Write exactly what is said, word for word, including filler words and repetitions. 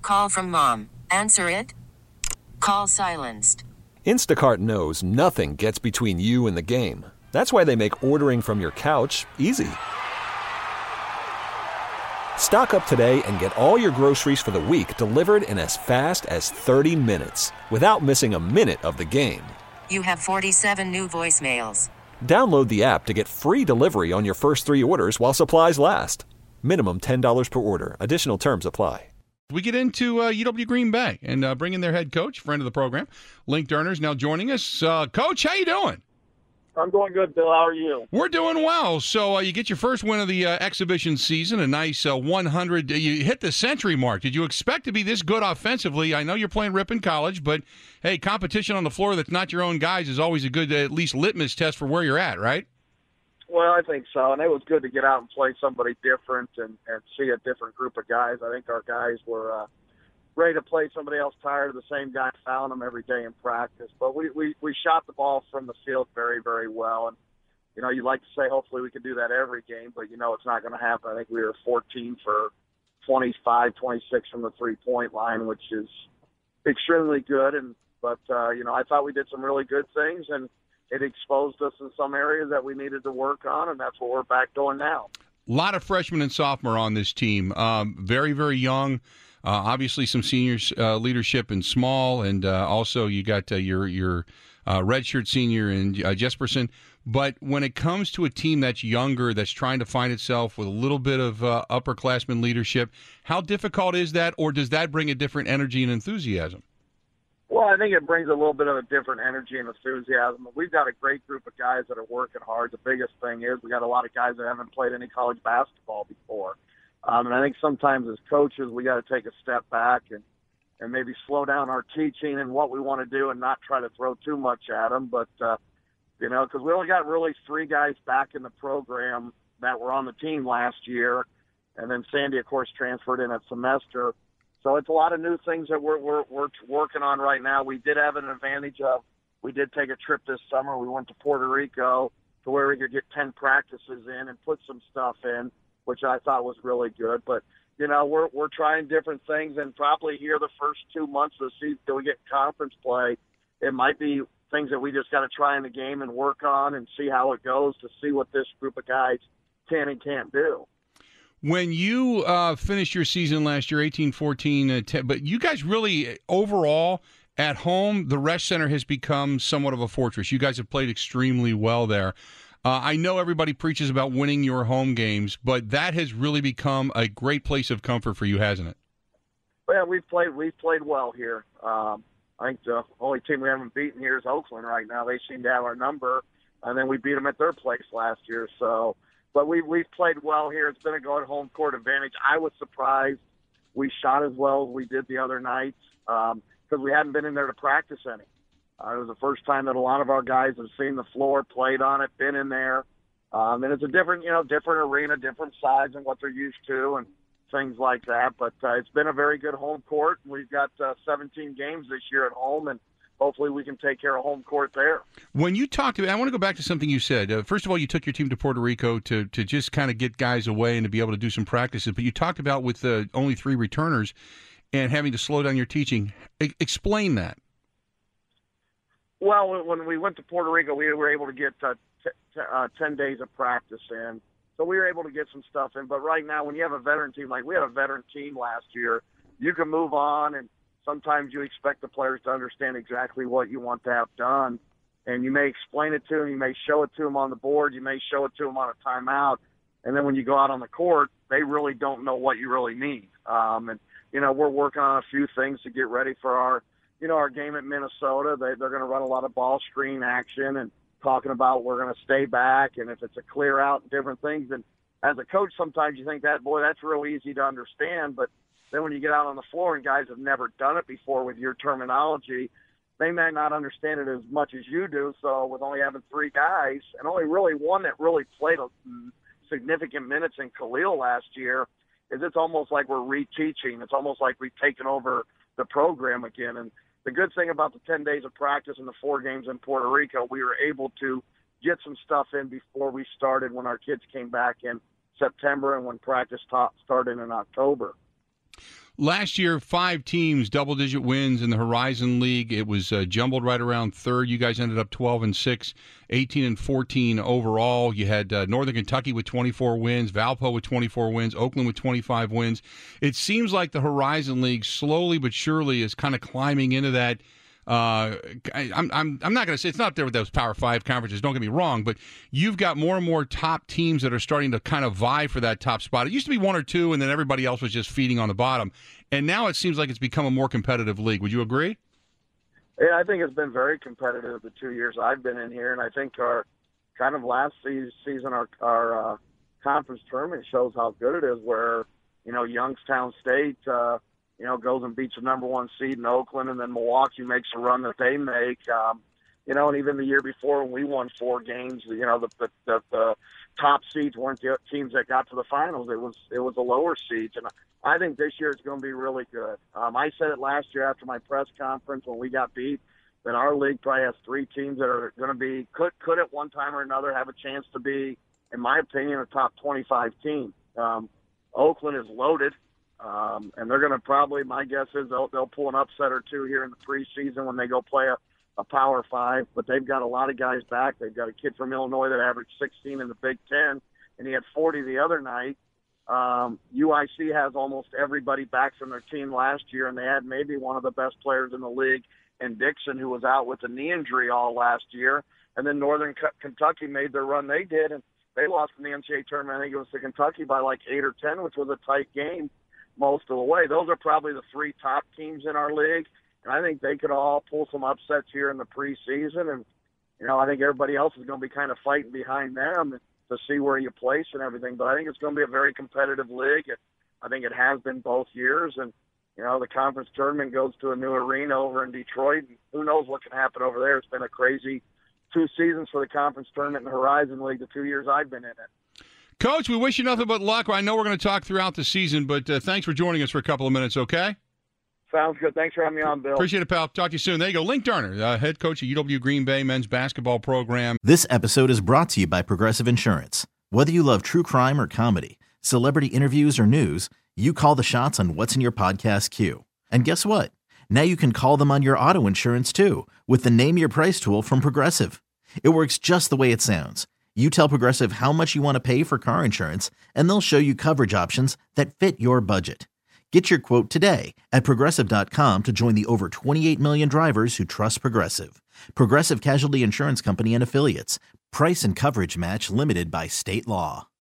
Call from mom. Answer it. Call silenced. Instacart knows nothing gets between you and the game. That's why they make ordering from your couch easy. Stock up today and get all your groceries for the week delivered in as fast as thirty minutes without missing a minute of the game. You have forty-seven new voicemails. Download the app to get free delivery on your first three orders while supplies last. Minimum ten dollars per order. Additional terms apply. We get into uh, U W Green Bay and uh, bring in their head coach, friend of the program, Link Durners, now joining us. Uh, Coach, how you doing? I'm doing good, Bill. How are you? We're doing well. So uh, you get your first win of the uh, exhibition season, a nice uh, one hundred. You hit the century mark. Did you expect to be this good offensively? I know you're playing Ripon College, but, hey, competition on the floor that's not your own guys is always a good, uh, at least, litmus test for where you're at, right? Well, I think so, and it was good to get out and play somebody different and, and see a different group of guys. I think our guys were uh, ready to play somebody else, tired of the same guy fouling them every day in practice. But we, we, we shot the ball from the field very, very well. And, you know, you'd like to say hopefully we could do that every game, but, you know, it's not going to happen. I think we were fourteen for twenty-five, twenty-six from the three-point line, which is extremely good. And But, uh, you know, I thought we did some really good things, and it exposed us in some areas that we needed to work on, and that's what we're back doing now. A lot of freshmen and sophomore on this team. Um, very, very young. Uh, obviously, some seniors uh, leadership in Small, and uh, also you got uh, your your uh, redshirt senior in uh, Jesperson. But when it comes to a team that's younger, that's trying to find itself with a little bit of uh, upperclassmen leadership, how difficult is that, or does that bring a different energy and enthusiasm? Well, I think it brings a little bit of a different energy and enthusiasm. We've got a great group of guys that are working hard. The biggest thing is we got a lot of guys that haven't played any college basketball before. Um, and I think sometimes as coaches we got to take a step back and, and maybe slow down our teaching and what we want to do and not try to throw too much at them. But, uh, you know, because we only got really three guys back in the program that were on the team last year. And then Sandy, of course, transferred in a semester. So it's a lot of new things that we're, we're we're working on right now. We did have an advantage of we did take a trip this summer. We went to Puerto Rico to where we could get ten practices in and put some stuff in, which I thought was really good. But you know we're we're trying different things, and probably here the first two months of the season till we get conference play, it might be things that we just got to try in the game and work on and see how it goes to see what this group of guys can and can't do. When you uh, finished your season last year, eighteen fourteen, uh, ten, but you guys really, overall, at home, the Resch Center has become somewhat of a fortress. You guys have played extremely well there. Uh, I know everybody preaches about winning your home games, but that has really become a great place of comfort for you, hasn't it? Well, we've played we've played well here. Um, I think the only team we haven't beaten here is Oakland right now. They seem to have our number, and then we beat them at their place last year, so... But we, we've played well here. It's been a good home court advantage. I was surprised we shot as well as we did the other nights because um, we hadn't been in there to practice any. Uh, it was the first time that a lot of our guys have seen the floor, played on it, been in there. Um, and it's a different, you know, different arena, different size than what they're used to and things like that. But uh, it's been a very good home court. We've got uh, seventeen games this year at home, and hopefully we can take care of home court there. When you talked about, I want to go back to something you said. Uh, first of all, you took your team to Puerto Rico to to just kind of get guys away and to be able to do some practices. But you talked about with uh, only three returners and having to slow down your teaching. E- explain that. Well, when we went to Puerto Rico, we were able to get uh, t- t- uh, ten days of practice in. So we were able to get some stuff in. But right now, when you have a veteran team, like we had a veteran team last year, you can move on, and sometimes you expect the players to understand exactly what you want to have done. And you may explain it to them, you may show it to them on the board, you may show it to them on a timeout. And then when you go out on the court, they really don't know what you really need. Um, and, you know, we're working on a few things to get ready for our, you know, our game at Minnesota. They, they're going to run a lot of ball screen action and talking about we're going to stay back and if it's a clear out and different things. And as a coach, sometimes you think that, boy, that's real easy to understand. But then when you get out on the floor and guys have never done it before with your terminology, they may not understand it as much as you do. So with only having three guys and only really one that really played a significant minutes in Khalil last year, is it's almost like we're reteaching. It's almost like we've taken over the program again. And the good thing about the ten days of practice and the four games in Puerto Rico, we were able to get some stuff in before we started when our kids came back in September and when practice ta- started in October. Last year, five teams, double-digit wins in the Horizon League. It was uh, jumbled right around third. You guys ended up twelve and six, eighteen and fourteen overall. You had uh, Northern Kentucky with twenty-four wins, Valpo with twenty-four wins, Oakland with twenty-five wins. It seems like the Horizon League slowly but surely is kind of climbing into that. Uh, I, I'm I'm I'm not going to say it's not there with those Power Five conferences. Don't get me wrong, but you've got more and more top teams that are starting to kind of vie for that top spot. It used to be one or two, and then everybody else was just feeding on the bottom. And now it seems like it's become a more competitive league. Would you agree? Yeah, I think it's been very competitive the two years I've been in here, and I think our kind of last season our our uh, conference tournament shows how good it is. Where you know Youngstown State. Uh, you know, goes and beats the number one seed in Oakland, and then Milwaukee makes a run that they make. Um, you know, and even the year before when we won four games, you know, the, the, the, the top seeds weren't the teams that got to the finals. It was it was the lower seeds, and I think this year it's going to be really good. Um, I said it last year after my press conference when we got beat that our league probably has three teams that are going to be could could at one time or another have a chance to be, in my opinion, a top twenty-five team. Um, Oakland is loaded. Um, and they're going to probably, my guess is they'll, they'll pull an upset or two here in the preseason when they go play a, a Power Five. But they've got a lot of guys back. They've got a kid from Illinois that averaged sixteen in the Big Ten, and he had forty the other night. Um, U I C has almost everybody back from their team last year, and they had maybe one of the best players in the league in Dixon, who was out with a knee injury all last year. And then Northern K- Kentucky made their run they did, and they lost in the N C double A tournament. I think it was to Kentucky by like eight or ten, which was a tight game most of the way. Those are probably the three top teams in our league, and I think they could all pull some upsets here in the preseason. And you know, I think everybody else is going to be kind of fighting behind them to see where you place and everything. But I think it's going to be a very competitive league. I think it has been both years, and you know, the conference tournament goes to a new arena over in Detroit. And who knows what can happen over there? It's been a crazy two seasons for the conference tournament and the Horizon League the two years I've been in it. Coach, we wish you nothing but luck. I know we're going to talk throughout the season, but uh, thanks for joining us for a couple of minutes, okay? Sounds good. Thanks for having me on, Bill. Appreciate it, pal. Talk to you soon. There you go. Link Turner, uh, head coach of U W Green Bay men's basketball program. This episode is brought to you by Progressive Insurance. Whether you love true crime or comedy, celebrity interviews or news, you call the shots on what's in your podcast queue. And guess what? Now you can call them on your auto insurance, too, with the Name Your Price tool from Progressive. It works just the way it sounds. You tell Progressive how much you want to pay for car insurance, and they'll show you coverage options that fit your budget. Get your quote today at Progressive dot com to join the over twenty-eight million drivers who trust Progressive. Progressive Casualty Insurance Company and Affiliates. Price and coverage match limited by state law.